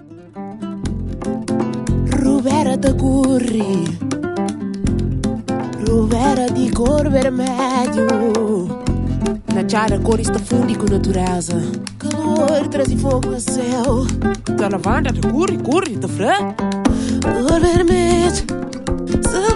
Rubera da curri, rubera di cor vermelho. Na cara cores da fundo com natureza. Calor traz fogo no céu. Da lavanda, da curri, da fran. Cor vermelho,